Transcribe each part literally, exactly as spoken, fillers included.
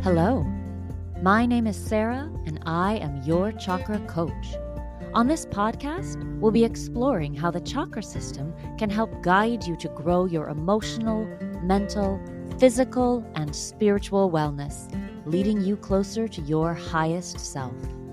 Hello, my name is Sarah and I am your chakra coach. On this podcast, we'll be exploring how the chakra system can help guide you to grow your emotional, mental, physical, and spiritual wellness, leading you closer to your highest self.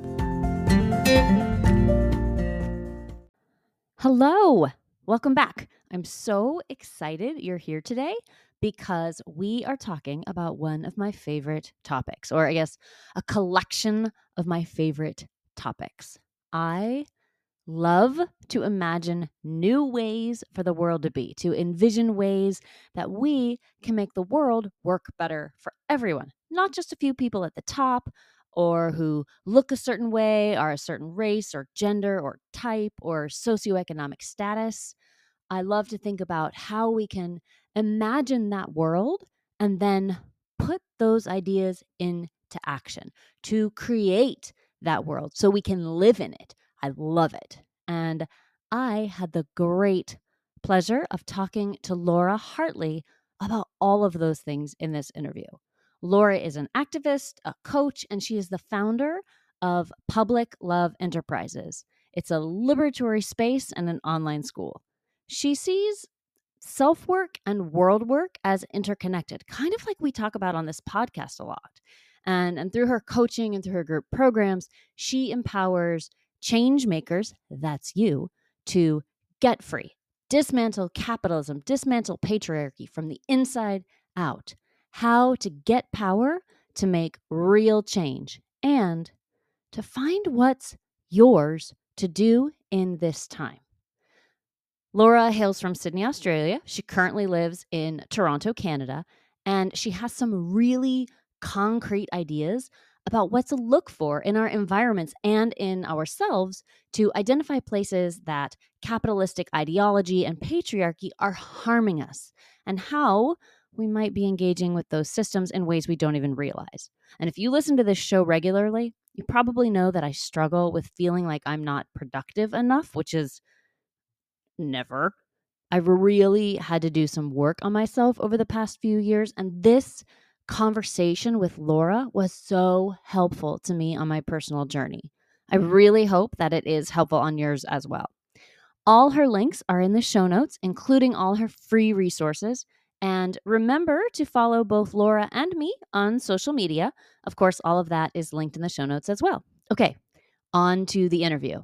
Hello, welcome back. I'm so excited you're here today because we are talking about one of my favorite topics, or I guess a collection of my favorite topics. I love to imagine new ways for the world to be, to envision ways that we can make the world work better for everyone, not just a few people at the top or who look a certain way, are a certain race or gender or type or socioeconomic status. I love to think about how we can imagine that world and then put those ideas into action to create that world so we can live in it. I love it. And I had the great pleasure of talking to Laura Hartley about all of those things in this interview. Laura is an activist, a coach, and she is the founder of Public Love Enterprises. It's a liberatory space and an online school. She sees self-work and world work as interconnected, kind of like we talk about on this podcast a lot. And, and through her coaching and through her group programs, she empowers change makers, that's you, to get free, dismantle capitalism, dismantle patriarchy from the inside out, how to get power to make real change, and to find what's yours to do in this time. Laura hails from Sydney, Australia. She currently lives in Toronto, Canada, and she has some really concrete ideas about what to look for in our environments and in ourselves to identify places that capitalistic ideology and patriarchy are harming us and how we might be engaging with those systems in ways we don't even realize. And if you listen to this show regularly, you probably know that I struggle with feeling like I'm not productive enough, which is never. I've really had to do some work on myself over the past few years, and this conversation with Laura was so helpful to me on my personal journey. I really hope that it is helpful on yours as well. All her links are in the show notes, including all her free resources. And remember to follow both Laura and me on social media. Of course, all of that is linked in the show notes as well. Okay, on to the interview.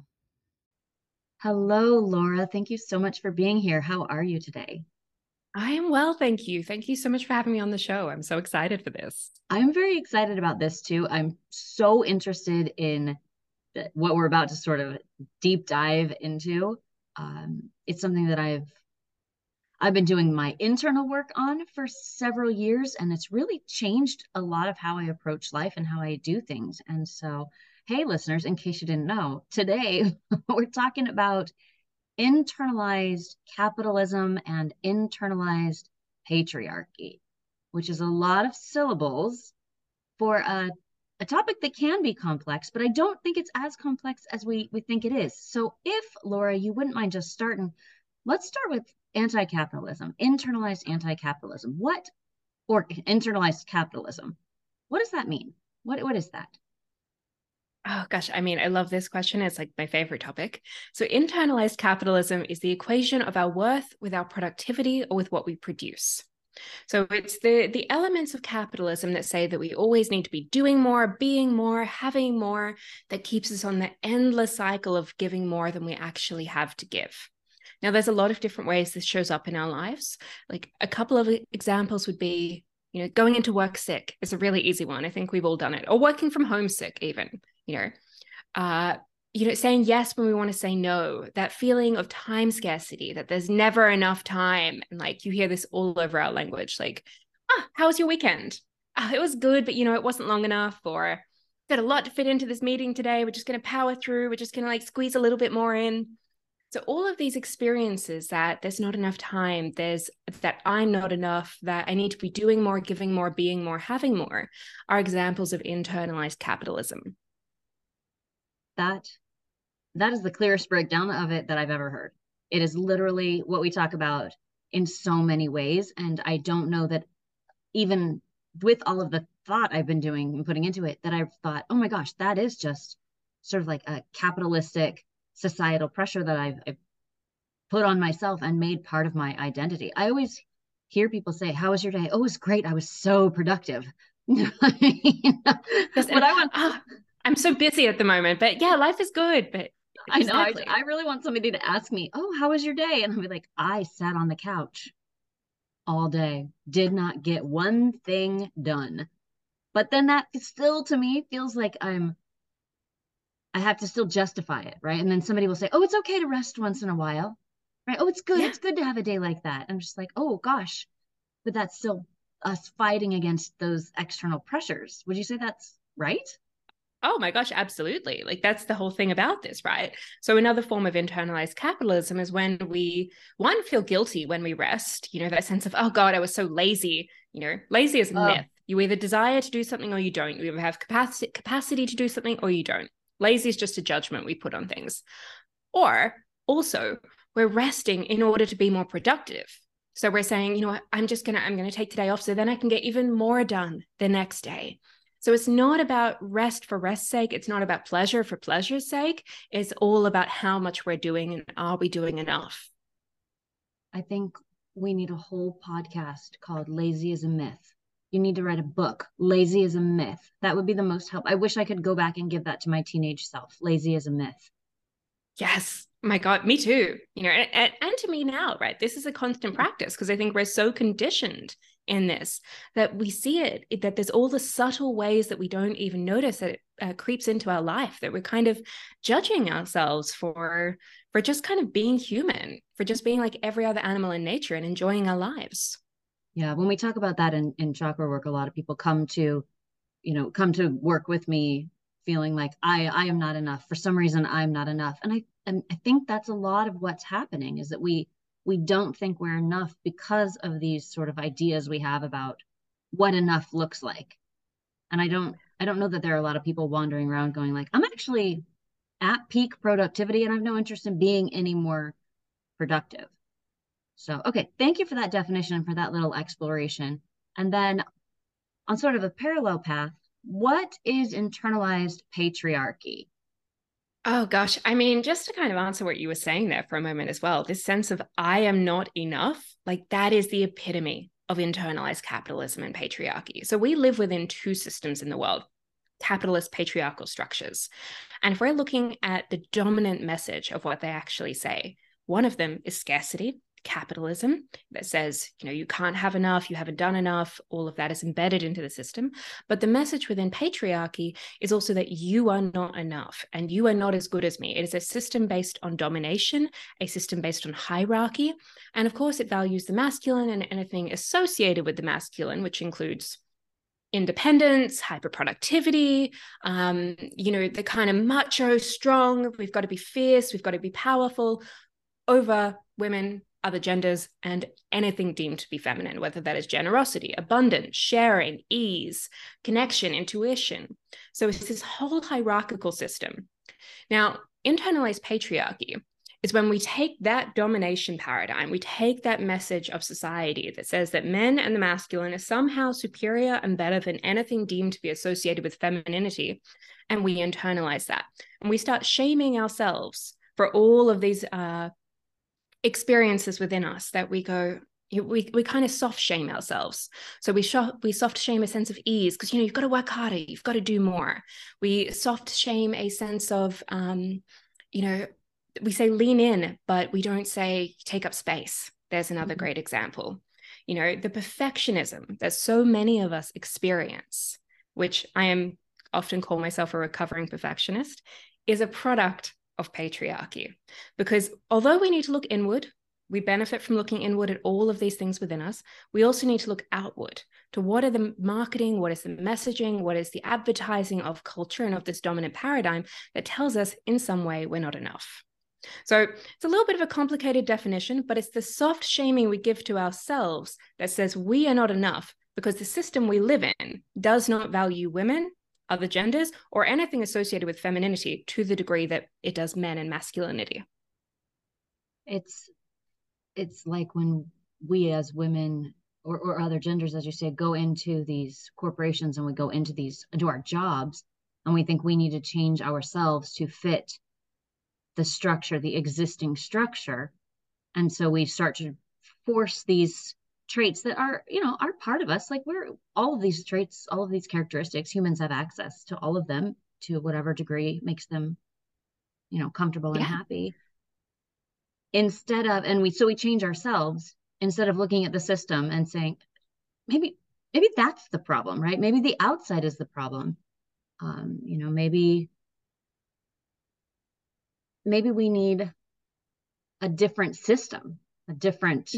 Hello, Laura. Thank you so much for being here. How are you today? I am well, thank you. Thank you so much for having me on the show. I'm so excited for this. I'm very excited about this too. I'm so interested in what we're about to sort of deep dive into. Um, it's something that I've I've been doing my internal work on for several years, and it's really changed a lot of how I approach life and how I do things. And so, hey, listeners, in case you didn't know, today we're talking about internalized capitalism and internalized patriarchy, which is a lot of syllables for a, a topic that can be complex, but I don't think it's as complex as we, we think it is. So if, Laura, you wouldn't mind just starting, let's start with anti-capitalism, internalized anti-capitalism. What, or internalized capitalism, what does that mean? What, what is that? Oh gosh, I mean, I love this question. It's like my favorite topic. So internalized capitalism is the equation of our worth with our productivity or with what we produce. So it's the the elements of capitalism that say that we always need to be doing more, being more, having more, that keeps us on the endless cycle of giving more than we actually have to give. Now, there's a lot of different ways this shows up in our lives. Like a couple of examples would be, you know, going into work sick is a really easy one. I think we've all done it, or working from home sick even, you know, uh, you know, saying yes when we want to say no, that feeling of time scarcity, that there's never enough time. And like you hear this all over our language, like, ah, how was your weekend? Ah, it was good, but you know, it wasn't long enough, or got a lot to fit into this meeting today. We're just going to power through. We're just going to like squeeze a little bit more in. So all of these experiences that there's not enough time, there's that I'm not enough, that I need to be doing more, giving more, being more, having more, are examples of internalized capitalism. That that is the clearest breakdown of it that I've ever heard. It is literally what we talk about in so many ways. And I don't know that even with all of the thought I've been doing and putting into it, that I've thought, oh my gosh, that is just sort of like a capitalistic societal pressure that I've, I've put on myself and made part of my identity. I always hear people say, how was your day? Oh, it was great. I was so productive. You know, Yes, but and I want, oh, I'm so busy at the moment, but yeah, life is good. But I know, I, exactly. I really want somebody to ask me, oh, how was your day? And I'll be like, I sat on the couch all day, did not get one thing done. But then that still to me feels like I'm, I have to still justify it, right? And then somebody will say, oh, it's okay to rest once in a while, right? Oh, it's good. Yeah. It's good to have a day like that. I'm just like, oh gosh, but that's still us fighting against those external pressures. Would you say that's right? Oh my gosh, absolutely. Like that's the whole thing about this, right? So another form of internalized capitalism is when we, one, feel guilty when we rest, you know, that sense of, oh God, I was so lazy. You know, lazy is a Oh, myth. You either desire to do something or you don't. You either have capacity capacity to do something or you don't. Lazy is just a judgment we put on things. Or also, we're resting in order to be more productive. So we're saying, you know what, I'm just gonna, I'm gonna take today off so then I can get even more done the next day. So it's not about rest for rest's sake. It's not about pleasure for pleasure's sake. It's all about how much we're doing and are we doing enough? I think we need a whole podcast called Lazy is a Myth. You need to write a book, Lazy is a Myth. That would be the most help. I wish I could go back and give that to my teenage self. Lazy is a myth. Yes. My God, me too. You know, and, and to me now, right? This is a constant practice because I think we're so conditioned in this that we see it, that there's all the subtle ways that we don't even notice that it uh, creeps into our life, that we're kind of judging ourselves for for just kind of being human, for just being like every other animal in nature and enjoying our lives. Yeah, when we talk about that in, in chakra work, a lot of people come to, you know, come to work with me feeling like I I am not enough. For some reason, I'm not enough. And I and I think that's a lot of what's happening is that we we don't think we're enough because of these sort of ideas we have about what enough looks like. And I don't I don't know that there are a lot of people wandering around going like, I'm actually at peak productivity and I have no interest in being any more productive. So, okay, thank you for that definition and for that little exploration. And then on sort of a parallel path, what is internalized patriarchy? Oh gosh, I mean, just to kind of answer what you were saying there for a moment as well, this sense of I am not enough, like that is the epitome of internalized capitalism and patriarchy. So we live within two systems in the world, capitalist patriarchal structures. And if we're looking at the dominant message of what they actually say, one of them is scarcity, capitalism, that says, you know, you can't have enough, you haven't done enough, all of that is embedded into the system. But the message within patriarchy is also that you are not enough and you are not as good as me. It is a system based on domination, a system based on hierarchy. And of course, it values the masculine and anything associated with the masculine, which includes independence, hyperproductivity, um, you know, the kind of macho, strong, we've got to be fierce, we've got to be powerful over women, other genders, and anything deemed to be feminine, whether that is generosity, abundance, sharing, ease, connection, intuition. So it's this whole hierarchical system. Now, internalized patriarchy is when we take that domination paradigm, we take that message of society that says that men and the masculine are somehow superior and better than anything deemed to be associated with femininity, and we internalize that. And we start shaming ourselves for all of these uh, experiences within us that we go, we, we kind of soft shame ourselves. So we, sh- we soft shame a sense of ease because, you know, you've got to work harder, you've got to do more. We soft shame a sense of, um, you know, we say lean in, but we don't say take up space. There's another Mhm. great example. You know, the perfectionism that so many of us experience, which I am often call myself a recovering perfectionist, is a product of patriarchy. Because although we need to look inward, we benefit from looking inward at all of these things within us. We also need to look outward to what are the marketing, what is the messaging, what is the advertising of culture and of this dominant paradigm that tells us in some way we're not enough. So it's a little bit of a complicated definition, but it's the soft shaming we give to ourselves that says we are not enough because the system we live in does not value women, other genders, or anything associated with femininity to the degree that it does men and masculinity. It's it's like when we as women or, or other genders, as you say, go into these corporations and we go into these, into our jobs, and we think we need to change ourselves to fit the structure, the existing structure. And so we start to force these traits that are, you know, are part of us. Like we're all of these traits, all of these characteristics, humans have access to all of them to whatever degree makes them, you know, comfortable and Yeah. happy. Instead of, and we, so we change ourselves instead of looking at the system and saying, maybe, maybe that's the problem, right? Maybe the outside is the problem. Um, you know, maybe, maybe we need a different system, a different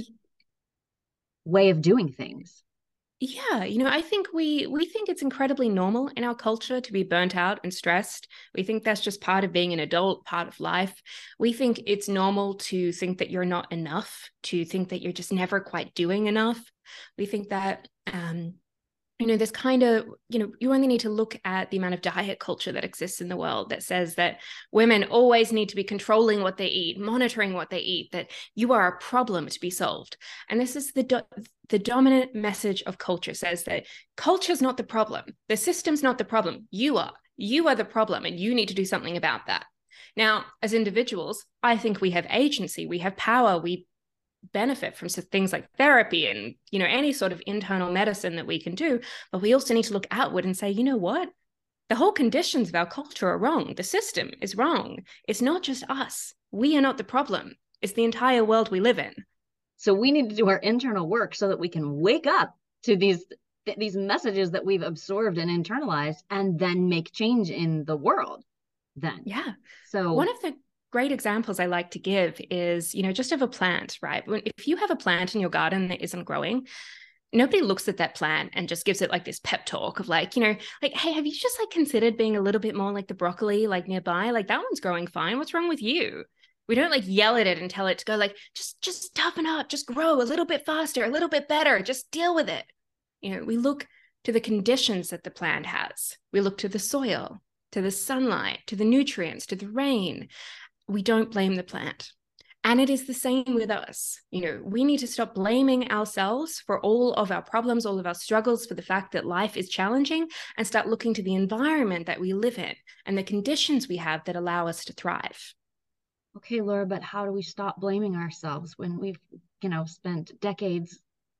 way of doing things. Yeah, you know, I think we we think it's incredibly normal in our culture to be burnt out and stressed. We think that's just part of being an adult, part of life. We think it's normal to think that you're not enough, to think that you're just never quite doing enough. We think that um you know, this kind of, you know, you only need to look at the amount of diet culture that exists in the world that says that women always need to be controlling what they eat, monitoring what they eat, that you are a problem to be solved. And this is the, do- the dominant message of culture, says that culture's not the problem. The system's not the problem. You are. You are the problem, and you need to do something about that. Now, as individuals, I think we have agency, we have power, we benefit from things like therapy and, you know, any sort of internal medicine that we can do. But we also need to look outward and say, you know what? The whole conditions of our culture are wrong. The system is wrong. It's not just us. We are not the problem. It's the entire world we live in. So we need to do our internal work so that we can wake up to these these messages that we've absorbed and internalized, and then make change in the world then. Yeah. So one of the great examples I like to give is, you know, just of a plant, right? If you have a plant in your garden that isn't growing, nobody looks at that plant and just gives it like this pep talk of like, you know, like, hey, have you just like considered being a little bit more like the broccoli, like nearby? Like that one's growing fine. What's wrong with you? We don't like yell at it and tell it to go like, just, just toughen up, just grow a little bit faster, a little bit better, just deal with it. You know, we look to the conditions that the plant has. We look to the soil, to the sunlight, to the nutrients, to the rain. We don't blame the plant. And it is the same with us. You know, we need to stop blaming ourselves for all of our problems, all of our struggles, for the fact that life is challenging, and start looking to the environment that we live in and the conditions we have that allow us to thrive. Okay, Laura, but how do we stop blaming ourselves when we've, you know, spent decades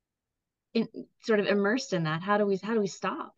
in sort of immersed in that? How do we how do we stop?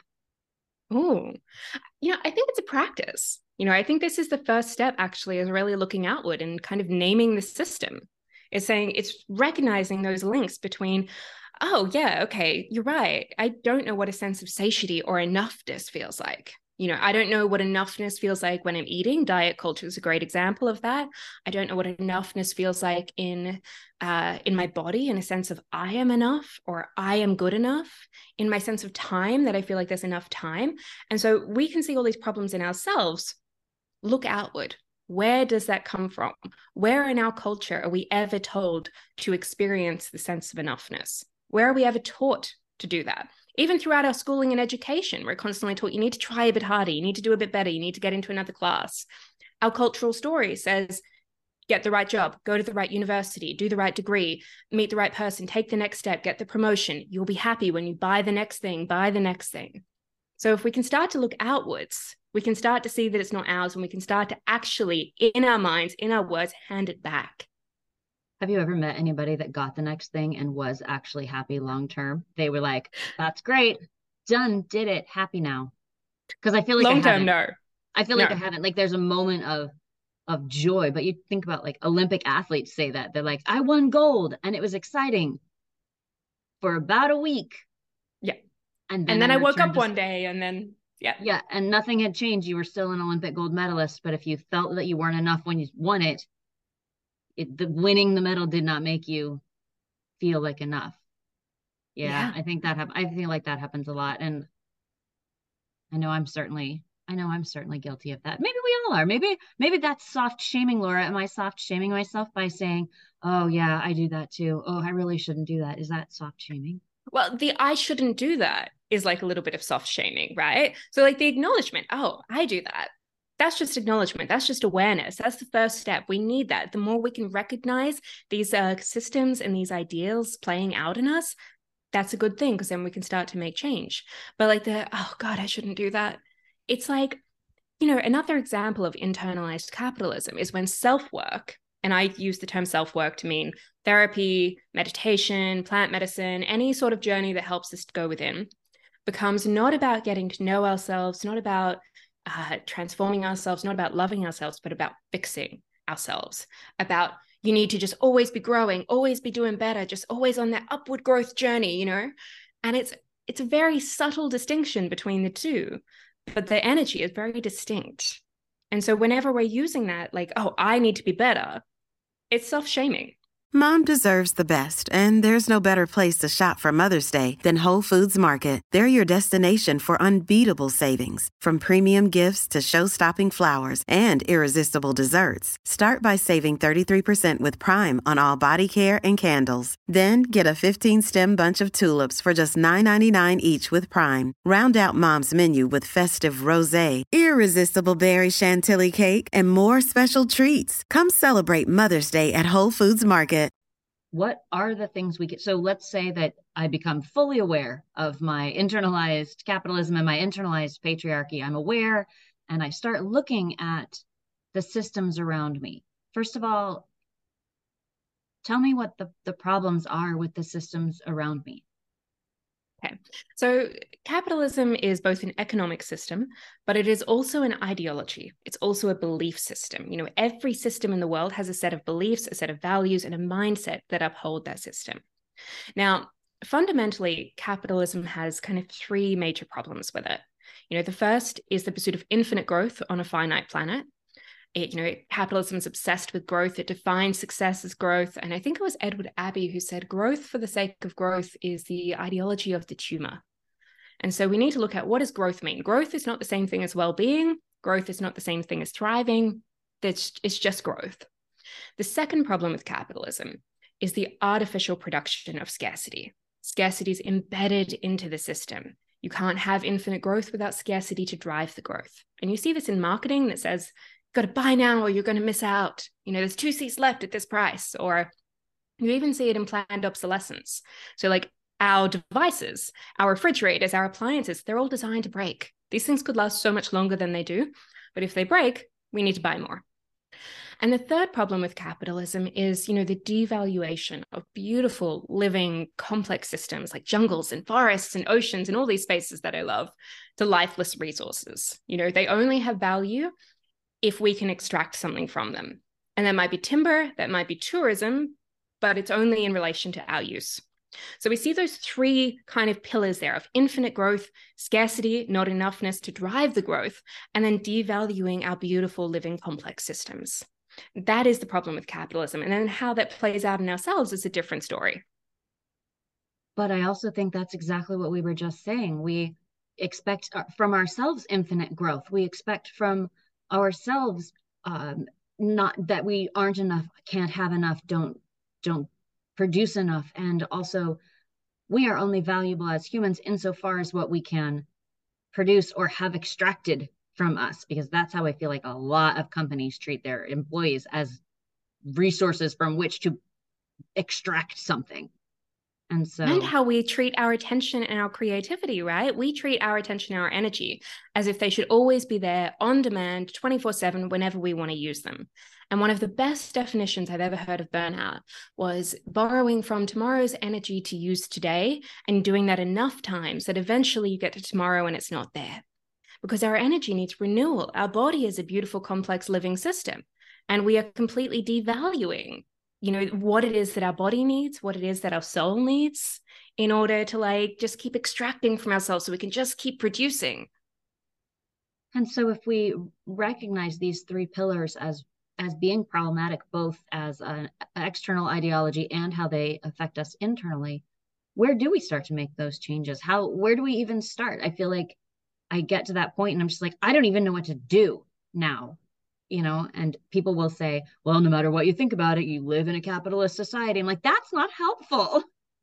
Oh, you know, I think it's a practice. You know, I think this is the first step actually, is really looking outward and kind of naming the system. It's saying, it's recognizing those links between, oh, yeah, okay, you're right. I don't know what a sense of satiety or enoughness feels like. You know, I don't know what enoughness feels like when I'm eating. Diet culture is a great example of that. I don't know what enoughness feels like in uh, in my body, in a sense of I am enough or I am good enough, in my sense of time, that I feel like there's enough time. And so we can see all these problems in ourselves. Look outward. Where does that come from? Where in our culture are we ever told to experience the sense of enoughness? Where are we ever taught to do that? Even throughout our schooling and education, we're constantly taught you need to try a bit harder, you need to do a bit better, you need to get into another class. Our cultural story says, get the right job, go to the right university, do the right degree, meet the right person, take the next step, get the promotion. You'll be happy when you buy the next thing, buy the next thing. So if we can start to look outwards, we can start to see that it's not ours, and we can start to actually, in our minds, in our words, hand it back. Have you ever met anybody that got the next thing and was actually happy long term? They were like, that's great, done, did it, happy now. Because I feel like I Long term, haven't. no. I feel No. like I haven't. Like there's a moment of of joy, but you think about like Olympic athletes say that. They're like, I won gold and it was exciting for about a week. Yeah. And then, And then I, I woke up to, one day and then, yeah. Yeah, and nothing had changed. You were still an Olympic gold medalist, but if you felt that you weren't enough when you won it, it the winning the medal did not make you feel like enough. Yeah, Yeah. I think that hap- I feel like that happens a lot. And I know I'm certainly I know I'm certainly guilty of that. Maybe we all are. Maybe maybe that's soft shaming, Laura. Am I soft shaming myself by saying, "Oh yeah, I do that too. Oh, I really shouldn't do that." Is that soft shaming? Well, the I shouldn't do that is like a little bit of soft shaming, right? So, like the acknowledgement, oh, I do that. That's just acknowledgement. That's just awareness. That's the first step. We need that. The more we can recognize these uh, systems and these ideals playing out in us, that's a good thing because then we can start to make change. But like the, oh God, I shouldn't do that. It's like, you know, another example of internalized capitalism is when self-work, and I use the term self-work to mean therapy, meditation, plant medicine, any sort of journey that helps us to go within, becomes not about getting to know ourselves, not about uh, transforming ourselves, not about loving ourselves, but about fixing ourselves, about you need to just always be growing, always be doing better, just always on that upward growth journey, you know? And it's it's a very subtle distinction between the two, but the energy is very distinct. And so whenever we're using that, like, oh, I need to be better, it's self-shaming. Mom deserves the best, and there's no better place to shop for Mother's Day than Whole Foods Market. They're your destination for unbeatable savings, from premium gifts to show-stopping flowers and irresistible desserts. Start by saving thirty-three percent with Prime on all body care and candles. Then get a fifteen-stem bunch of tulips for just nine ninety-nine each with Prime. Round out Mom's menu with festive rosé, irresistible berry chantilly cake, and more special treats. Come celebrate Mother's Day at Whole Foods Market. What are the things we get? So let's say that I become fully aware of my internalized capitalism and my internalized patriarchy. I'm aware and I start looking at the systems around me. First of all, tell me what the, the problems are with the systems around me. Okay, so capitalism is both an economic system, but it is also an ideology. It's also a belief system. You know, every system in the world has a set of beliefs, a set of values, and a mindset that uphold that system. Now, fundamentally, capitalism has kind of three major problems with it. You know, the first is the pursuit of infinite growth on a finite planet. It, you know, capitalism is obsessed with growth. It defines success as growth. And I think it was Edward Abbey who said growth for the sake of growth is the ideology of the tumor. And so we need to look at, what does growth mean? Growth is not the same thing as well-being. Growth is not the same thing as thriving. It's, it's just growth. The second problem with capitalism is the artificial production of scarcity. Scarcity is embedded into the system. You can't have infinite growth without scarcity to drive the growth. And you see this in marketing that says, got to buy now or you're going to miss out. You know, there's two seats left at this price. Or you even see it in planned obsolescence. So like our devices, our refrigerators, our appliances, they're all designed to break. These things could last so much longer than they do. But if they break, we need to buy more. And the third problem with capitalism is, you know, the devaluation of beautiful, living, complex systems like jungles and forests and oceans and all these spaces that I love to lifeless resources. You know, they only have value if we can extract something from them. And that might be timber, that might be tourism, but it's only in relation to our use. So we see those three kind of pillars there of infinite growth, scarcity, not enoughness to drive the growth, and then devaluing our beautiful living complex systems. That is the problem with capitalism. And then how that plays out in ourselves is a different story. But I also think that's exactly what we were just saying. We expect from ourselves infinite growth. We expect from ourselves um, not that we aren't enough, can't have enough, don't don't produce enough. And also, we are only valuable as humans insofar as what we can produce or have extracted from us, because that's how I feel like a lot of companies treat their employees, as resources from which to extract something. And so, and how we treat our attention and our creativity, right? We treat our attention and our energy as if they should always be there on demand, twenty-four seven, whenever we want to use them. And one of the best definitions I've ever heard of burnout was borrowing from tomorrow's energy to use today and doing that enough times that eventually you get to tomorrow and it's not there. Because our energy needs renewal. Our body is a beautiful, complex living system, and we are completely devaluing, you know, what it is that our body needs, what it is that our soul needs, in order to like just keep extracting from ourselves so we can just keep producing. And so if we recognize these three pillars as as being problematic, both as an external ideology and how they affect us internally, where do we start to make those changes? How, where do we even start? I feel like I get to that point and I'm just like, I don't even know what to do now, you know, and people will say, well, no matter what you think about it, you live in a capitalist society. I'm like, that's not helpful.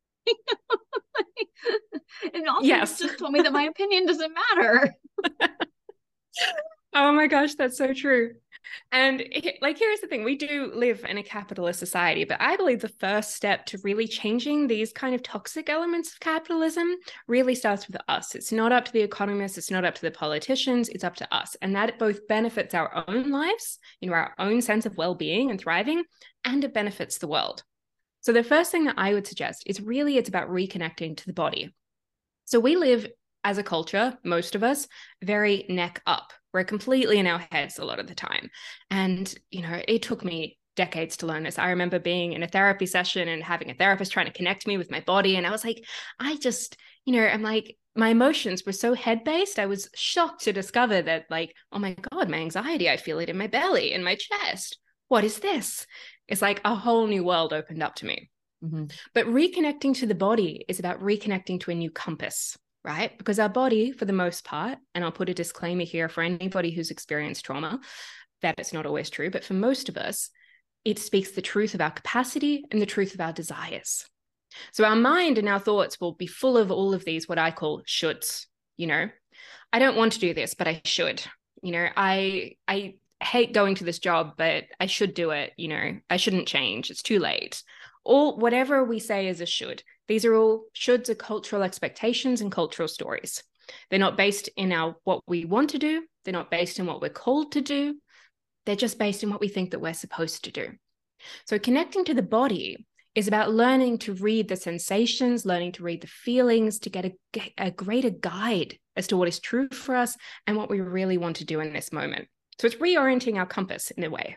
And also, yes. you just told me that my opinion doesn't matter. Oh my gosh, that's so true. And it, like, here's the thing, we do live in a capitalist society, but I believe the first step to really changing these kind of toxic elements of capitalism really starts with us. It's not up to the economists, it's not up to the politicians, it's up to us. And that both benefits our own lives, you know, our own sense of well-being and thriving, and it benefits the world. So the first thing that I would suggest is really it's about reconnecting to the body. So we live as a culture, most of us, very neck up. We're completely in our heads a lot of the time. And, you know, it took me decades to learn this. I remember being in a therapy session and having a therapist trying to connect me with my body. And I was like, I just, you know, I'm like, my emotions were so head-based. I was shocked to discover that, like, oh my God, my anxiety, I feel it in my belly, in my chest. What is this? It's like a whole new world opened up to me. Mm-hmm. But reconnecting to the body is about reconnecting to a new compass, right? Because our body, for the most part, and I'll put a disclaimer here for anybody who's experienced trauma, that it's not always true, but for most of us, it speaks the truth of our capacity and the truth of our desires. So our mind and our thoughts will be full of all of these, what I call shoulds. You know, I don't want to do this, but I should. You know, I, I hate going to this job, but I should do it. You know, I shouldn't change. It's too late. Or whatever we say is a should. These are all shoulds are cultural expectations and cultural stories. They're not based in our what we want to do. They're not based in what we're called to do. They're just based in what we think that we're supposed to do. So connecting to the body is about learning to read the sensations, learning to read the feelings, to get a, a greater guide as to what is true for us and what we really want to do in this moment. So it's reorienting our compass in a way.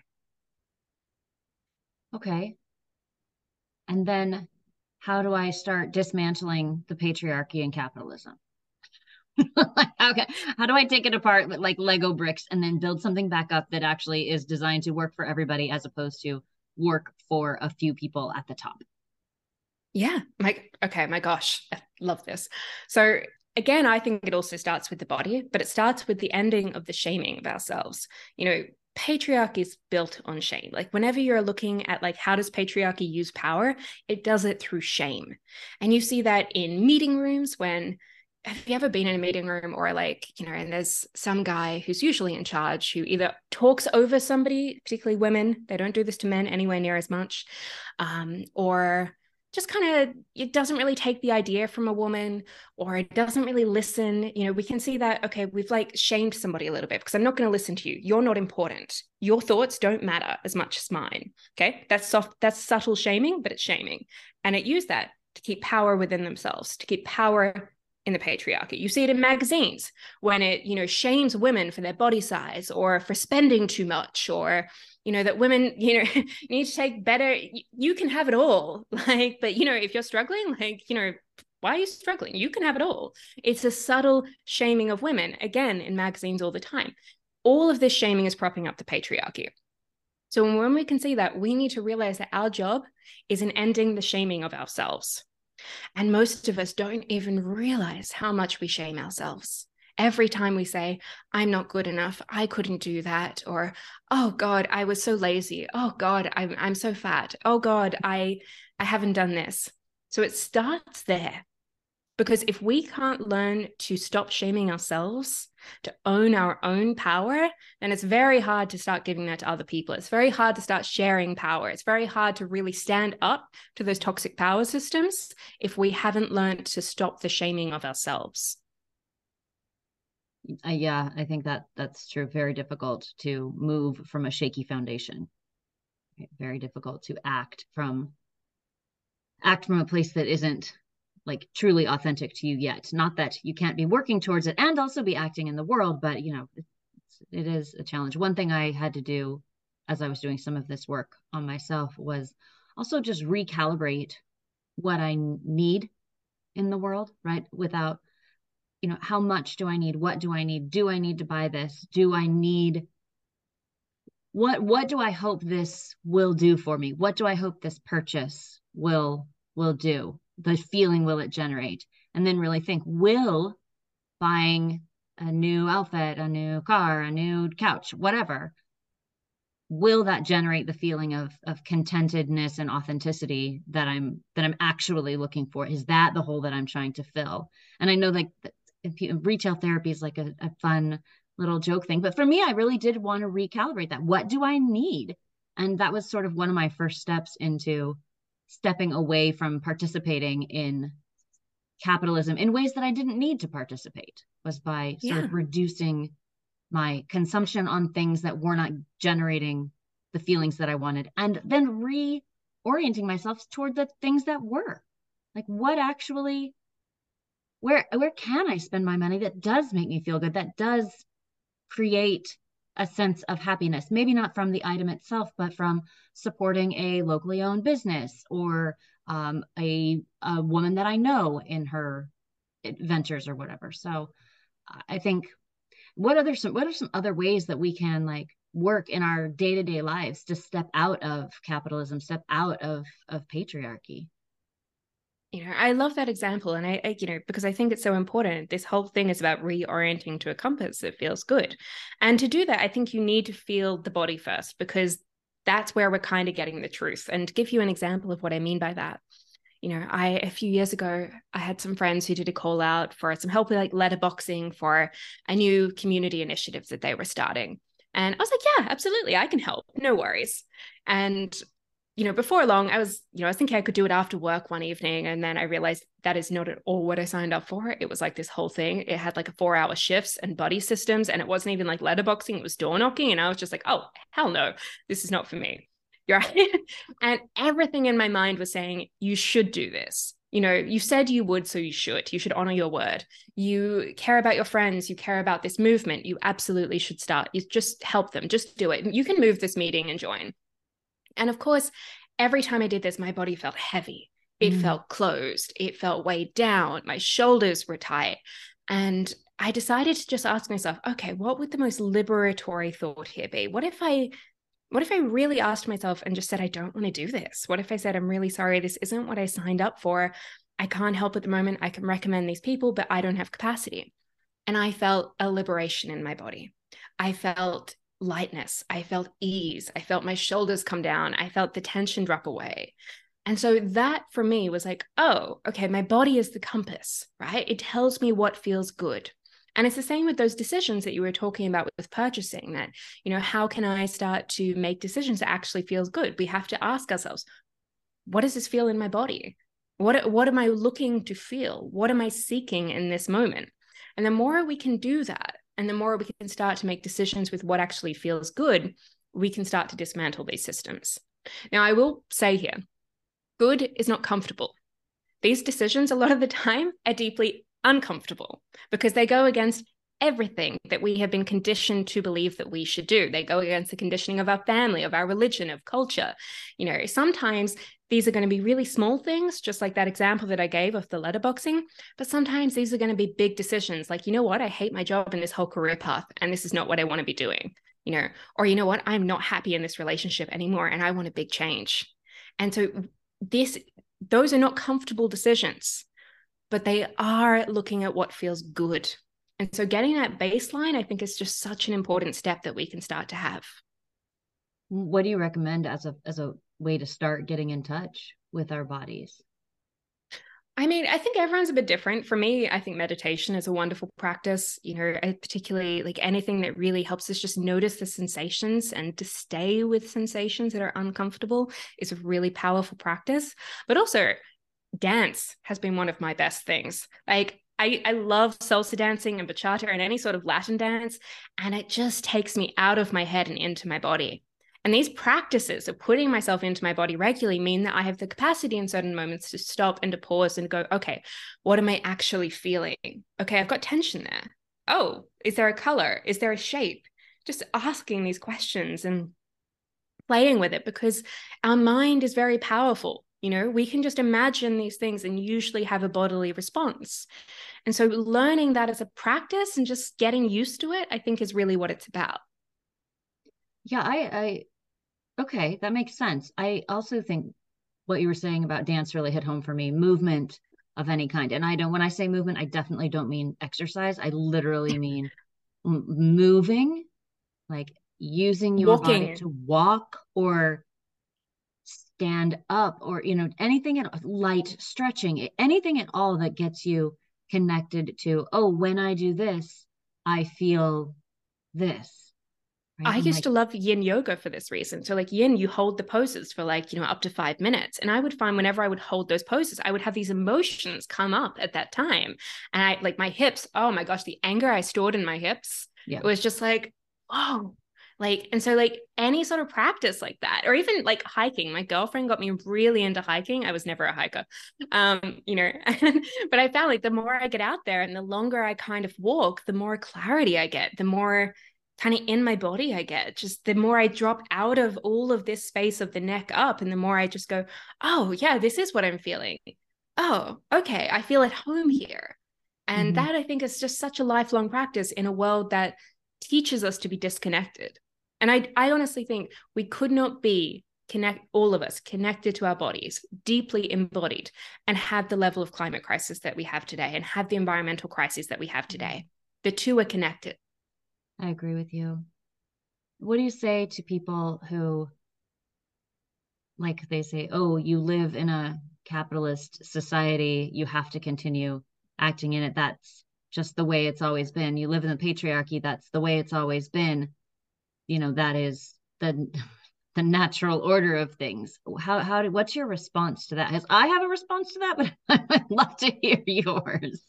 Okay. And then how do I start dismantling the patriarchy and capitalism? Okay. How do I take it apart with like Lego bricks and then build something back up that actually is designed to work for everybody as opposed to work for a few people at the top? Yeah. My, okay. My gosh. I love this. So again, I think it also starts with the body, but it starts with the ending of the shaming of ourselves. You know, patriarchy is built on shame. Like whenever you're looking at like, how does patriarchy use power? It does it through shame. And you see that in meeting rooms when, have you ever been in a meeting room or like, you know, and there's some guy who's usually in charge who either talks over somebody, particularly women, they don't do this to men anywhere near as much, um, or just kind of, it doesn't really take the idea from a woman, or it doesn't really listen. You know, we can see that, okay, we've like shamed somebody a little bit because I'm not going to listen to you. You're not important. Your thoughts don't matter as much as mine. Okay. That's soft, that's subtle shaming, but it's shaming. And it used that to keep power within themselves, to keep power in the patriarchy. You see it in magazines when it, you know, shames women for their body size or for spending too much, or, you know, that women, you know, need to take better, you can have it all. Like, but, you know, if you're struggling, like, you know, why are you struggling? You can have it all. It's a subtle shaming of women, again, in magazines all the time. All of this shaming is propping up the patriarchy. So when we can see that, we need to realize that our job is in ending the shaming of ourselves. And most of us don't even realize how much we shame ourselves. Every time we say, I'm not good enough, I couldn't do that, or, oh God, I was so lazy. Oh God, I'm, I'm so fat. Oh God, I, I haven't done this. So it starts there. Because if we can't learn to stop shaming ourselves, to own our own power, then it's very hard to start giving that to other people. It's very hard to start sharing power. It's very hard to really stand up to those toxic power systems if we haven't learned to stop the shaming of ourselves. Uh, yeah, I think that that's true. Very difficult to move from a shaky foundation. Very difficult to act from act from a place that isn't like truly authentic to you yet. Not that you can't be working towards it and also be acting in the world, but you know, it's, it is a challenge. One thing I had to do as I was doing some of this work on myself was also just recalibrate what I need in the world, right? Without, you know, how much do I need? What do I need? Do I need to buy this? Do I need, what, what do I hope this will do for me? What do I hope this purchase will, will do? The feeling will it generate? And then really think, will buying a new outfit, a new car, a new couch, whatever, will that generate the feeling of, of contentedness and authenticity that I'm, that I'm actually looking for? Is that the hole that I'm trying to fill? And I know like if you, retail therapy is like a, a fun little joke thing. But for me, I really did want to recalibrate that. What do I need? And that was sort of one of my first steps into stepping away from participating in capitalism in ways that I didn't need to participate, was by sort Yeah. of reducing my consumption on things that were not generating the feelings that I wanted, and then reorienting myself toward the things that were. Like, what actually, where where can I spend my money that does make me feel good, that does create a sense of happiness, maybe not from the item itself, but from supporting a locally owned business, or um, a, a woman that I know in her ventures or whatever. So I think, what other some what are some other ways that we can like work in our day-to-day lives to step out of capitalism, step out of of patriarchy? You know, I love that example. And I, I, you know, because I think it's so important. This whole thing is about reorienting to a compass that feels good. And to do that, I think you need to feel the body first, because that's where we're kind of getting the truth. And to give you an example of what I mean by that, you know, I, a few years ago, I had some friends who did a call out for some help with like letterboxing for a new community initiative that they were starting. And I was like, yeah, absolutely, I can help. No worries. And you know, before long, I was, you know, I was thinking I could do it after work one evening. And then I realized that is not at all what I signed up for. It was like this whole thing. It had like a four hour shifts and buddy systems. And it wasn't even like letterboxing, it was door knocking. And I was just like, oh, hell no, this is not for me. You're right. And everything in my mind was saying, you should do this. You know, you said you would, so you should. You should honor your word. You care about your friends. You care about this movement. You absolutely should start. You just help them. Just do it. You can move this meeting and join. And of course, every time I did this, my body felt heavy. It mm. felt closed. It felt weighed down. My shoulders were tight. And I decided to just ask myself, okay, what would the most liberatory thought here be? What if I, what if I really asked myself and just said, I don't want to do this? What if I said, I'm really sorry, this isn't what I signed up for. I can't help at the moment. I can recommend these people, but I don't have capacity. And I felt a liberation in my body. I felt lightness. I felt ease. I felt my shoulders come down. I felt the tension drop away. And so that for me was like, oh, okay, my body is the compass, right? It tells me what feels good. And it's the same with those decisions that you were talking about with purchasing, that, you know, how can I start to make decisions that actually feels good? We have to ask ourselves, what does this feel in my body? What, what am I looking to feel? What am I seeking in this moment? And the more we can do that, and the more we can start to make decisions with what actually feels good, we can start to dismantle these systems. Now, I will say here, good is not comfortable. These decisions, a lot of the time, are deeply uncomfortable because they go against everything that we have been conditioned to believe that we should do. They go against the conditioning of our family, of our religion, of culture. You know, sometimes these are going to be really small things, just like that example that I gave of the letterboxing. But sometimes these are going to be big decisions, like, you know what, I hate my job in this whole career path, and this is not what I want to be doing, you know, or, you know what, I'm not happy in this relationship anymore, and I want a big change. And so this, those are not comfortable decisions, but they are looking at what feels good. And so getting that baseline, I think, is just such an important step that we can start to have. What do you recommend as a as a way to start getting in touch with our bodies? I mean, I think everyone's a bit different. For me, I think meditation is a wonderful practice, you know, particularly like anything that really helps us just notice the sensations and to stay with sensations that are uncomfortable is a really powerful practice. But also, dance has been one of my best things. Like, I, I love salsa dancing and bachata and any sort of Latin dance, and it just takes me out of my head and into my body. And these practices of putting myself into my body regularly mean that I have the capacity in certain moments to stop and to pause and go, okay, what am I actually feeling? Okay, I've got tension there. Oh, is there a color? Is there a shape? Just asking these questions and playing with it, because our mind is very powerful. You know, we can just imagine these things and usually have a bodily response. And so learning that as a practice and just getting used to it, I think, is really what it's about. Yeah, I, I okay, that makes sense. I also think what you were saying about dance really hit home for me. Movement of any kind. And I don't, when I say movement, I definitely don't mean exercise. I literally mean m- moving, like using your Walking. body to walk or stand up, or, you know, anything at light stretching, anything at all that gets you connected to, oh, when I do this, I feel this. Right? I I'm used like, to love yin yoga for this reason. So like yin, you hold the poses for like, you know, up to five minutes. And I would find whenever I would hold those poses, I would have these emotions come up at that time. And I like my hips, oh my gosh, the anger I stored in my hips, yeah. it was just like, oh, like, and so like any sort of practice like that, or even like hiking, my girlfriend got me really into hiking. I was never a hiker, um, you know, but I found like the more I get out there and the longer I kind of walk, the more clarity I get, the more kind of in my body I get, just the more I drop out of all of this space of the neck up, and the more I just go, oh yeah, this is what I'm feeling. Oh, okay, I feel at home here. And mm-hmm. that I think is just such a lifelong practice in a world that teaches us to be disconnected. And I, I honestly think we could not be connect all of us connected to our bodies, deeply embodied, and have the level of climate crisis that we have today, and have the environmental crisis that we have today. The two are connected. I agree with you. What do you say to people who, like they say, oh, you live in a capitalist society, you have to continue acting in it. That's just the way it's always been. You live in the patriarchy, that's the way it's always been. You know, that is the the natural order of things. How how do, what's your response to that? Because I have a response to that, but I'd love to hear yours.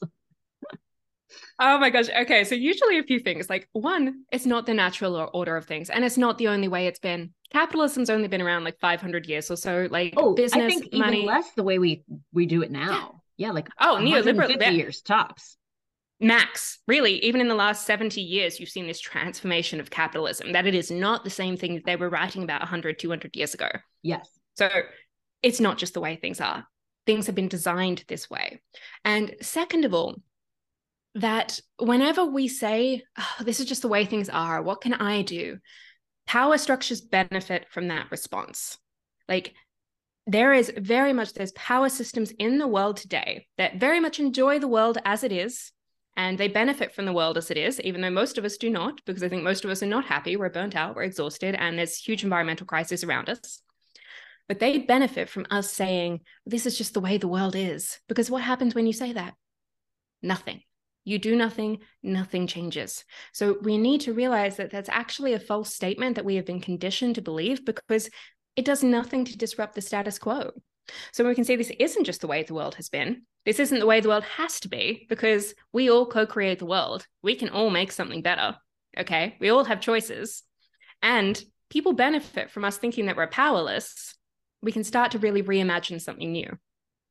Oh my gosh. Okay. So usually a few things. Like one, it's not the natural order of things. And it's not the only way it's been. Capitalism's only been around like five hundred years or so. Like oh, business, I think money. Even less the way we, we do it now. Yeah. yeah like oh, neoliberal. fifty years tops. Max, really, even in the last seventy years, you've seen this transformation of capitalism, that it is not the same thing that they were writing about one hundred, two hundred years ago. Yes. So it's not just the way things are. Things have been designed this way. And second of all, that whenever we say, oh, this is just the way things are, what can I do? Power structures benefit from that response. Like there is very much, there's power systems in the world today that very much enjoy the world as it is. And they benefit from the world as it is, even though most of us do not, because I think most of us are not happy. We're burnt out, we're exhausted, and there's huge environmental crisis around us. But they benefit from us saying, this is just the way the world is. Because what happens when you say that? Nothing. You do nothing, nothing changes. So we need to realize that that's actually a false statement that we have been conditioned to believe, because it does nothing to disrupt the status quo. So we can see this isn't just the way the world has been. This isn't the way the world has to be, because we all co-create the world. We can all make something better, okay? We all have choices. And people benefit from us thinking that we're powerless. We can start to really reimagine something new.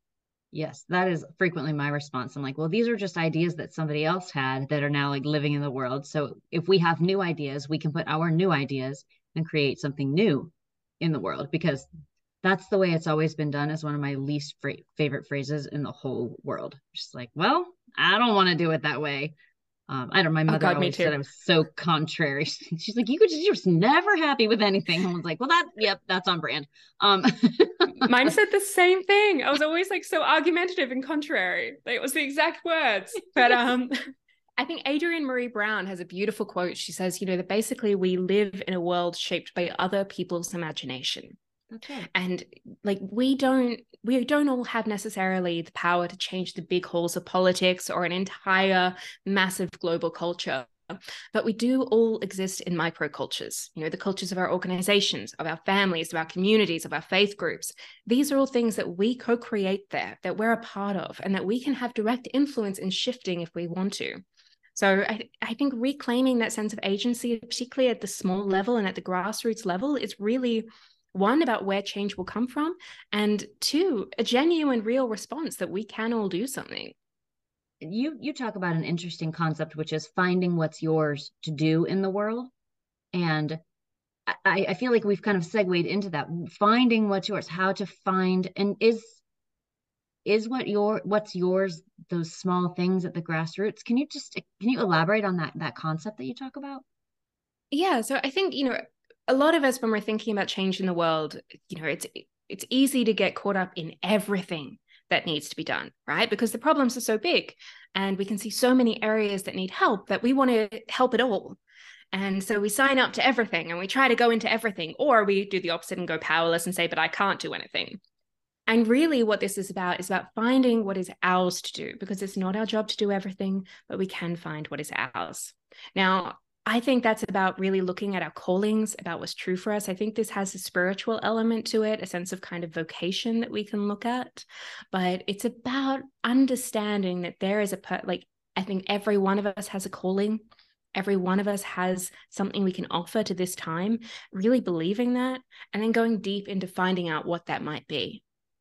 Yes, that is frequently my response. I'm like, well, these are just ideas that somebody else had that are now like living in the world. So if we have new ideas, we can put our new ideas and create something new in the world, because that's the way it's always been done, is one of my least fra- favorite phrases in the whole world. Just like, well, I don't want to do it that way. Um, I don't, my mother oh God, always said I was so contrary. She's like, you could just, you're just never happy with anything. I was like, well, that, yep, that's on brand. Um, Mine said the same thing. I was always like so argumentative and contrary. Like, it was the exact words. But um, I think Adrienne Marie Brown has a beautiful quote. She says, you know, that basically we live in a world shaped by other people's imagination. That's right. And like, we don't, we don't all have necessarily the power to change the big halls of politics or an entire massive global culture. But we do all exist in microcultures, you know, the cultures of our organizations, of our families, of our communities, of our faith groups. These are all things that we co-create there, that we're a part of, and that we can have direct influence in shifting if we want to. So I, I think reclaiming that sense of agency, particularly at the small level and at the grassroots level, is really, one, about where change will come from, and two, a genuine, real response that we can all do something. You you talk about an interesting concept, which is finding what's yours to do in the world. And I, I feel like we've kind of segued into that, finding what's yours, how to find, and is is what your what's yours, those small things at the grassroots. Can you just can you elaborate on that that concept that you talk about? Yeah, so I think, you know, a lot of us, when we're thinking about change in the world, you know, it's it's easy to get caught up in everything that needs to be done, right? Because the problems are so big and we can see so many areas that need help that we want to help it all. And so we sign up to everything and we try to go into everything, or we do the opposite and go powerless and say, but I can't do anything. And really what this is about is about finding what is ours to do, because it's not our job to do everything, but we can find what is ours. Now, I think that's about really looking at our callings, about what's true for us. I think this has a spiritual element to it, a sense of kind of vocation that we can look at. But it's about understanding that there is a, per- like, I think every one of us has a calling. Every one of us has something we can offer to this time, really believing that, and then going deep into finding out what that might be.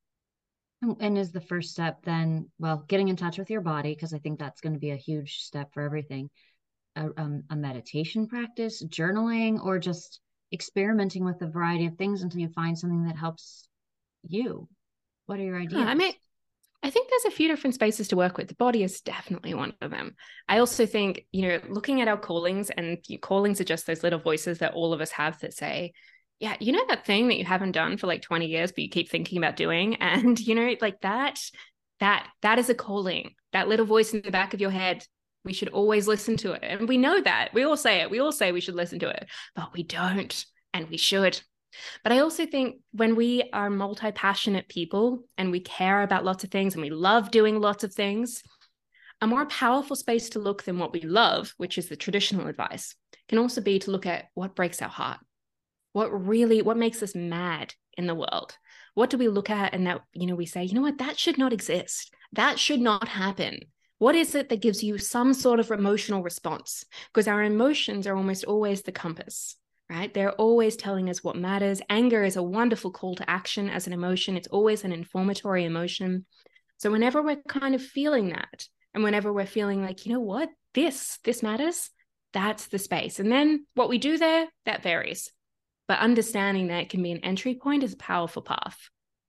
And is the first step then, well, getting in touch with your body, because I think that's going to be a huge step for everything. A, um, a meditation practice, journaling, or just experimenting with a variety of things until you find something that helps you? What are your ideas? Yeah, I mean, I think there's a few different spaces to work with. The body is definitely one of them. I also think, you know, looking at our callings, and callings are just those little voices that all of us have that say, yeah, you know, that thing that you haven't done for like twenty years, but you keep thinking about doing. And, you know, like that, that, that is a calling, that little voice in the back of your head. We should always listen to it. And we know that. We all say it. We all say we should listen to it, but we don't, and we should. But I also think when we are multi-passionate people and we care about lots of things and we love doing lots of things, a more powerful space to look than what we love, which is the traditional advice, can also be to look at what breaks our heart. What really, what makes us mad in the world? What do we look at and that, you know, we say, you know what, that should not exist. That should not happen. What is it that gives you some sort of emotional response? Because our emotions are almost always the compass, right? They're always telling us what matters. Anger is a wonderful call to action as an emotion. It's always an informatory emotion. So whenever we're kind of feeling that, and whenever we're feeling like, you know what, this, this matters, that's the space. And then what we do there, that varies. But understanding that it can be an entry point is a powerful path.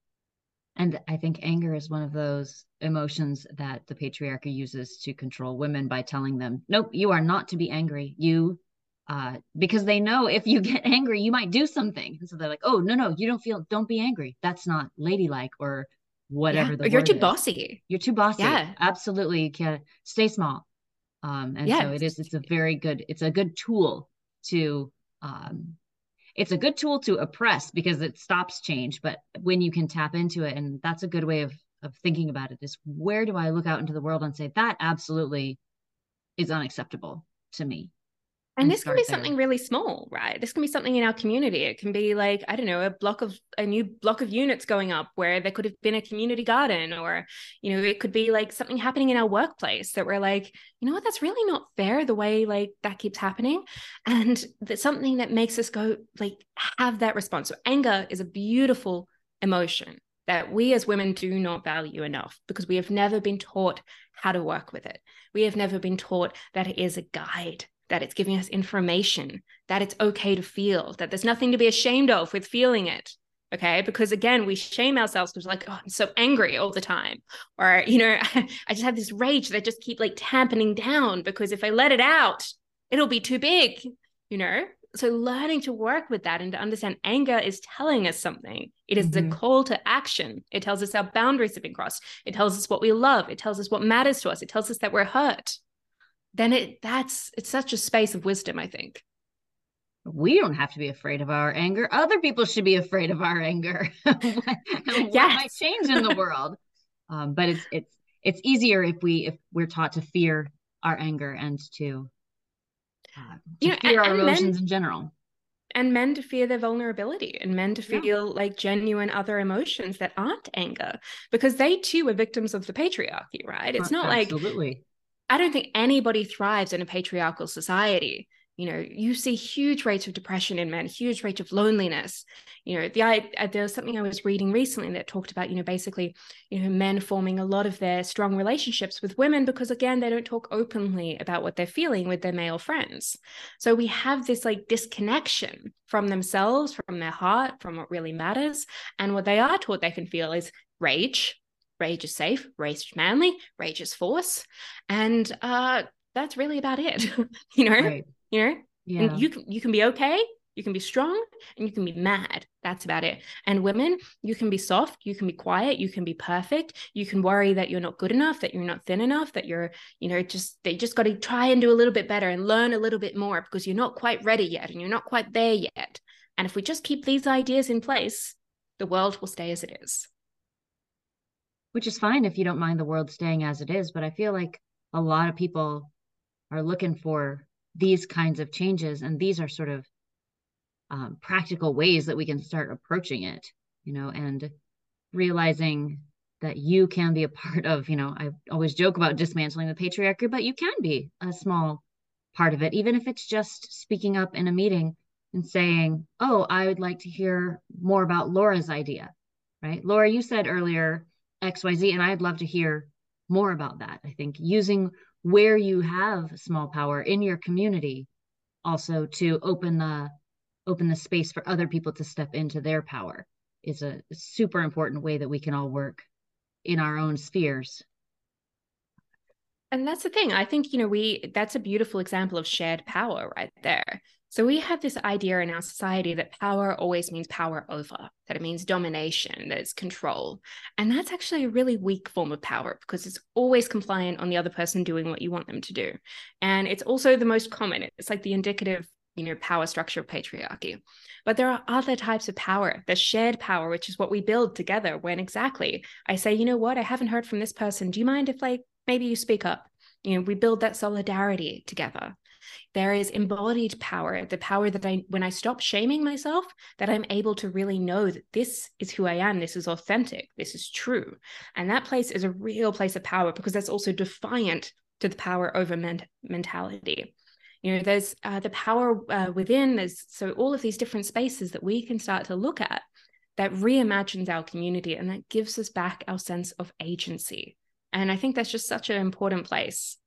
And I think anger is one of those emotions that the patriarchy uses to control women by telling them, nope, you are not to be angry. You, uh, because they know if you get angry, you might do something. And so they're like, oh, no, no, you don't feel, don't be angry. That's not ladylike or whatever yeah. the or you're word too is. bossy. You're too bossy. Yeah. Absolutely. You can't stay small. Um, and yeah. so it is, it's a very good, it's a good tool to, um, it's a good tool to oppress because it stops change. But when you can tap into it, and that's a good way of, of thinking about it, is where do I look out into the world and say, that absolutely is unacceptable to me? And, and this can be there. something really small, right? This can be something in our community. It can be like, I don't know, a block of a new block of units going up where there could have been a community garden, or, you know, it could be like something happening in our workplace that we're like, you know what, that's really not fair the way like that keeps happening. And that's something that makes us go like have that response. So anger is a beautiful emotion that we as women do not value enough because we have never been taught how to work with it. We have never been taught that it is a guide, that it's giving us information, that it's okay to feel, that there's nothing to be ashamed of with feeling it. Okay. Because again, we shame ourselves because like, oh, I'm so angry all the time. Or, you know, I just have this rage that I just keep like tamping down because if I let it out, it'll be too big, you know? So learning to work with that and to understand anger is telling us something. It is mm-hmm. a call to action. It tells us our boundaries have been crossed. It tells us what we love. It tells us what matters to us. It tells us that we're hurt. Then it that's it's such a space of wisdom, I think. We don't have to be afraid of our anger. Other people should be afraid of our anger. what yes. might change in the world? Um, but it's it's it's easier if we if we're taught to fear our anger and to, uh, to you know, fear and, our and emotions men, in general. And men to fear their vulnerability, and men to feel yeah. like genuine other emotions that aren't anger, because they too are victims of the patriarchy, right? It's not Absolutely. like Absolutely. I don't think anybody thrives in a patriarchal society. You know, you see huge rates of depression in men, huge rates of loneliness. You know, the I, there was something I was reading recently that talked about, you know, basically, you know, men forming a lot of their strong relationships with women because, again, they don't talk openly about what they're feeling with their male friends. So we have this like disconnection from themselves, from their heart, from what really matters. And what they are taught they can feel is rage. Rage is safe, rage is manly, rage is force. And uh, that's really about it, you know, right. you know, yeah. and you can, you can be okay, you can be strong, and you can be mad. That's about it. And women, you can be soft, you can be quiet, you can be perfect. You can worry that you're not good enough, that you're not thin enough, that you're, you know, just, they just got to try and do a little bit better and learn a little bit more because you're not quite ready yet and you're not quite there yet. And if we just keep these ideas in place, the world will stay as it is. Which is fine if you don't mind the world staying as it is. But I feel like a lot of people are looking for these kinds of changes. And these are sort of um, practical ways that we can start approaching it, you know, and realizing that you can be a part of, you know, I always joke about dismantling the patriarchy, but you can be a small part of it, even if it's just speaking up in a meeting and saying, oh, I would like to hear more about Laura's idea, right? Laura, you said earlier X Y Z, and I'd love to hear more about that. I think using where you have small power in your community also to open the open the space for other people to step into their power is a super important way that we can all work in our own spheres. And that's the thing. I think, you know, we that's a beautiful example of shared power right there. So we have this idea in our society that power always means power over, that it means domination, that it's control. And that's actually a really weak form of power because it's always compliant on the other person doing what you want them to do. And it's also the most common. It's like the indicative, you know, power structure of patriarchy. But there are other types of power, the shared power, which is what we build together when exactly I say, you know what, I haven't heard from this person. Do you mind if like maybe you speak up? You know, we build that solidarity together. There is embodied power, the power that I, when I stop shaming myself, that I'm able to really know that this is who I am, this is authentic, this is true. And that place is a real place of power because that's also defiant to the power over ment- mentality. You know, there's uh, the power uh, within, there's so all of these different spaces that we can start to look at that reimagines our community and that gives us back our sense of agency. And I think that's just such an important place.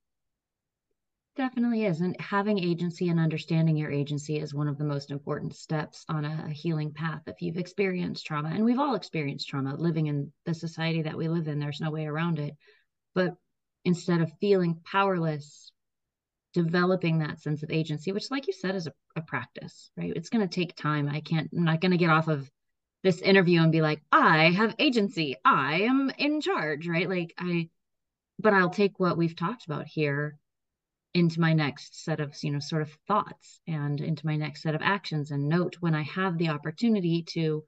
Definitely is. And having agency and understanding your agency is one of the most important steps on a, a healing path. If you've experienced trauma, and we've all experienced trauma living in the society that we live in, there's no way around it. But instead of feeling powerless, developing that sense of agency, which, like you said, is a, a practice, right? It's going to take time. I can't, I'm not going to get off of this interview and be like, I have agency, I am in charge, right? Like I, but I'll take what we've talked about here into my next set of, you know, sort of thoughts and into my next set of actions, and note when I have the opportunity to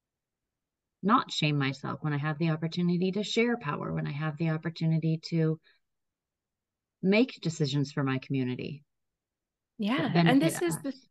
not shame myself, when I have the opportunity to share power, when I have the opportunity to make decisions for my community. Yeah. And this is the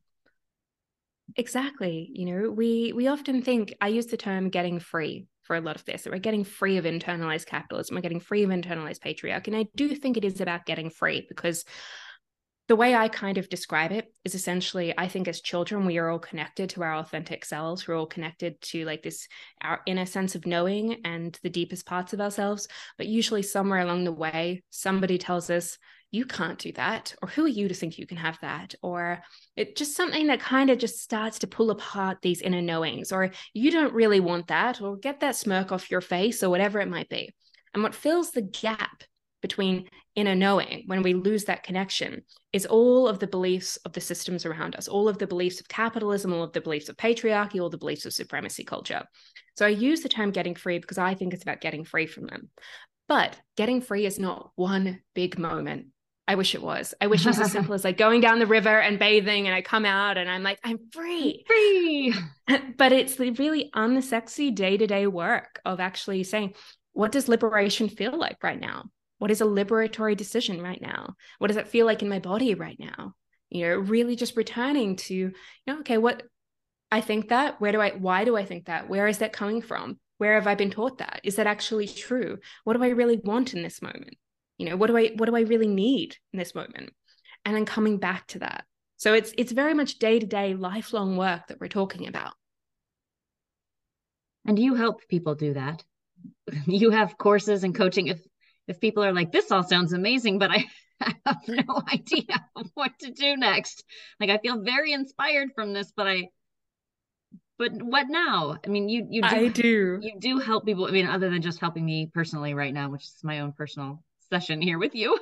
exactly, you know, we we often think, I use the term getting free for a lot of this, that we're getting free of internalized capitalism, we're getting free of internalized patriarchy. And I do think it is about getting free, because the way I kind of describe it is essentially, I think as children, we are all connected to our authentic selves. We're all connected to like this, our inner sense of knowing and the deepest parts of ourselves. But usually somewhere along the way, somebody tells us, you can't do that, or who are you to think you can have that, or it just something that kind of just starts to pull apart these inner knowings, or you don't really want that, or get that smirk off your face, or whatever it might be. And what fills the gap between inner knowing, when we lose that connection, is all of the beliefs of the systems around us, all of the beliefs of capitalism, all of the beliefs of patriarchy, all the beliefs of supremacy culture. So I use the term getting free because I think it's about getting free from them. But getting free is not one big moment. I wish it was. I wish it was as simple as like going down the river and bathing, and I come out and I'm like, I'm free. I'm free. But it's the really unsexy day-to-day work of actually saying, what does liberation feel like right now? What is a liberatory decision right now? What does it feel like in my body right now? You know, really just returning to, you know, okay, what I think that, where do I, why do I think that? Where is that coming from? Where have I been taught that? Is that actually true? What do I really want in this moment? You know, what do I, what do I really need in this moment? And then coming back to that. So it's, it's very much day-to-day lifelong work that we're talking about. And you help people do that. You have courses and coaching. If, if people are like, this all sounds amazing, but I, I have no idea what to do next. Like, I feel very inspired from this, but I, but what now? I mean, you, you do, I do. You do help people. I mean, other than just helping me personally right now, which is my own personal session here with you.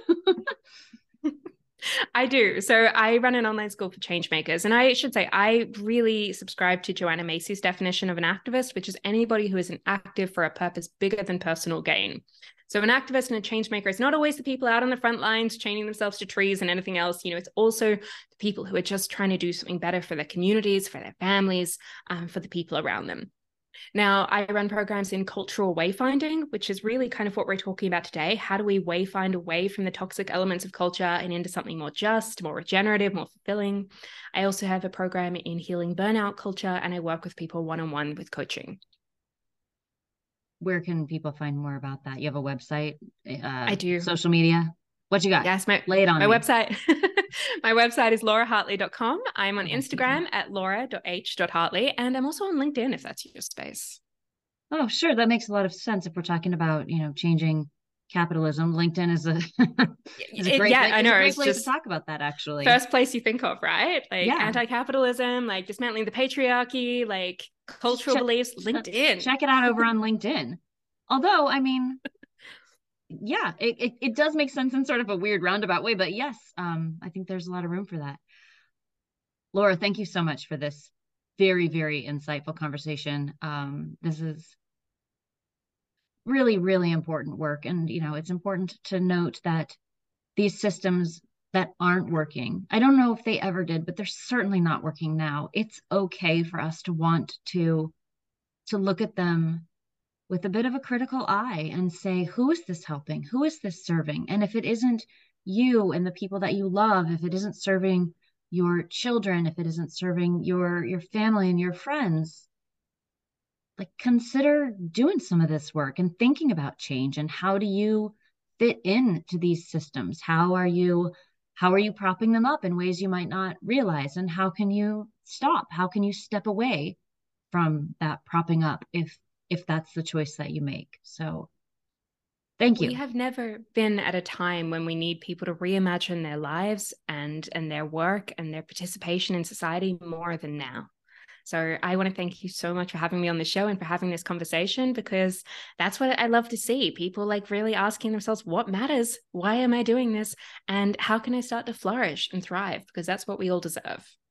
I do. So I run an online school for change makers. And I should say, I really subscribe to Joanna Macy's definition of an activist, which is anybody who is an active for a purpose bigger than personal gain. So an activist and a change maker is not always the people out on the front lines chaining themselves to trees and anything else. You know, it's also the people who are just trying to do something better for their communities, for their families, um, for the people around them. Now, I run programs in cultural wayfinding, which is really kind of what we're talking about today. How do we wayfind away from the toxic elements of culture and into something more just, more regenerative, more fulfilling? I also have a program in healing burnout culture, and I work with people one-on-one with coaching. Where can people find more about that? You have a website? Uh, I do. Social media? What you got? Yes, my, Lay it on my me. website. My website is laura hartley dot com. I'm on Instagram at laura dot h dot hartley, and I'm also on LinkedIn if that's your space. Oh, sure. That makes a lot of sense if we're talking about, you know, changing capitalism. LinkedIn is a is a great, yeah, I know. It's a great it's place just to talk about that, actually. First place you think of, right? Like Yeah. anti-capitalism, like dismantling the patriarchy, like cultural check, beliefs. LinkedIn. Check it out over on LinkedIn. Although, I mean, yeah, it, it, it does make sense in sort of a weird roundabout way, but yes, um, I think there's a lot of room for that. Laura, thank you so much for this very, very insightful conversation. Um, this is really, really important work. And, you know, it's important to note that these systems that aren't working, I don't know if they ever did, but they're certainly not working now. It's okay for us to want to, to look at them with a bit of a critical eye and say, who is this helping? Who is this serving? And if it isn't you and the people that you love, if it isn't serving your children, if it isn't serving your, your family and your friends, like consider doing some of this work and thinking about change and how do you fit into these systems? How are you, how are you propping them up in ways you might not realize? And how can you stop? How can you step away from that propping up if if that's the choice that you make? So thank you. We have never been at a time when we need people to reimagine their lives and and their work and their participation in society more than now. So I want to thank you so much for having me on the show and for having this conversation, because that's what I love to see. People like really asking themselves, what matters? Why am I doing this? And how can I start to flourish and thrive? Because that's what we all deserve.